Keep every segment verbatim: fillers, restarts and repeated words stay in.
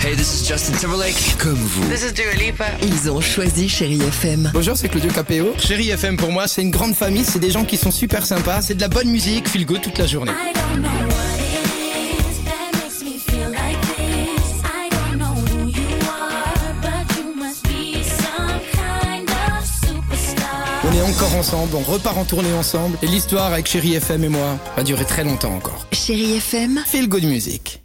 Hey, this is Justin Timberlake. Comme vous. This is Dua Lipa. Ils ont choisi Chérie F M. Bonjour, c'est Claudio Capéo. Chérie F M pour moi, c'est une grande famille, c'est des gens qui sont super sympas, c'est de la bonne musique, feel good toute la journée. On est encore ensemble, on repart en tournée ensemble, et l'histoire avec Chérie F M et moi va durer très longtemps encore. Chérie F M. Feel good music.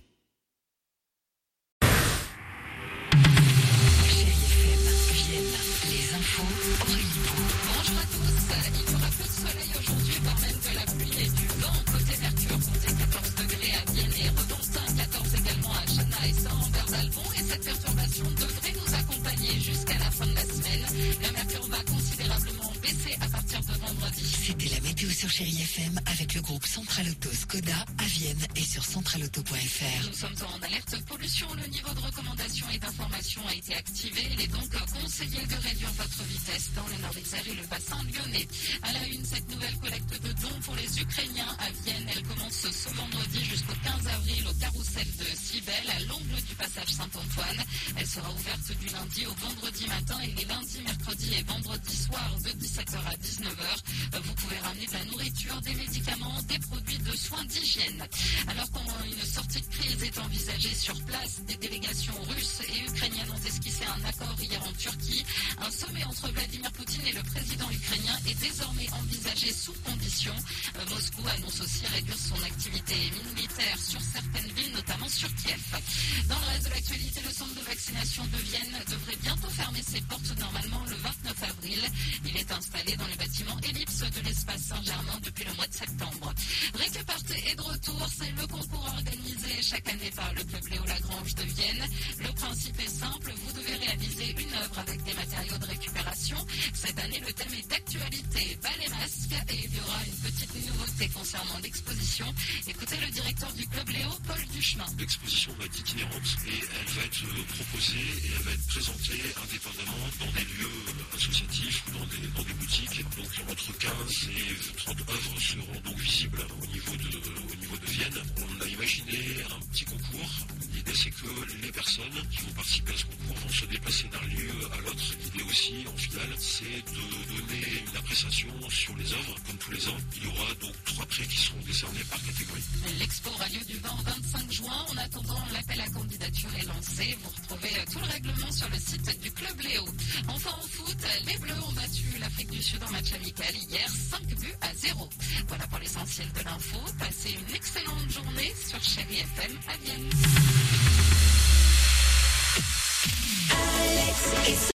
C'était la météo sur Chérie F M avec le groupe Central Auto Skoda à Vienne et sur central auto point f r. Nous sommes en alerte pollution. Le niveau de recommandation et d'information a été activé. Il est donc conseillé de réduire votre vitesse dans le Nord-Isère et le bassin lyonnais. À la une, cette nouvelle collecte de dons pour les Ukrainiens à Vienne. Elle commence ce vendredi jusqu'au quinze avril au carrousel de Cybèle à l'angle du passage Saint-Antoine. Elle sera ouverte du lundi au vendredi matin et les lundis, mercredis et vendredis soirs de dix-sept heures à dix-neuf heures. Vous pouvez ramener de la nourriture, des médicaments, des produits de soins d'hygiène. Alors qu'une sortie de crise est envisagée sur place, des délégations russes et ukrainiennes ont esquissé un accord hier en Turquie. Un sommet entre Vladimir Poutine et le président ukrainien est désormais envisagé sous condition. Moscou annonce aussi réduire son activité militaire sur certaines villes, notamment sur Kiev. Dans le reste de l'actualité, le centre de vaccination de Vienne devrait bientôt fermer ses portes, normalement le vingt-neuf avril. Il est installé dans le bâtiment Ellipse de l'espace Saint-Germain depuis le mois de septembre. Récuparte est de retour, c'est le concours organisé chaque année par le Club Léo Lagrange de Vienne. Le principe est simple, vous devez réaliser une œuvre avec des matériaux de récupération. Cette année, le thème est d'actualité, bas les masques, et il y aura une petite nouveauté concernant l'exposition. Écoutez le directeur du Club Léo, Paul Duchemin. L'exposition va être itinérante et elle va être proposée et elle va être présentée indépendamment dans des lieux associatifs ou dans des, dans des boutiques. Donc entre quinze et trente œuvres seront donc visibles au niveau de, au niveau de Vienne. On a imaginé un petit concours. L'idée c'est que les personnes qui vont participer à ce concours vont se déplacer d'un lieu à l'autre. L'idée aussi en finale c'est de donner une appréciation sur les œuvres. Comme tous les ans, il y aura donc trois prix qui seront décernés par catégorie. L'expo aura lieu du vingt au vingt-cinq juin. En attendant, l'appel à candidature est lancé. Vous retrouvez tout le règlement sur le site du Club Léo. Enfin en foot, les Bleus ont battu l'Afrique du Sud en match amical hier, cinq buts à zéro. Voilà pour l'essentiel de l'info. Passez une excellente journée sur Chérie F M à Vienne.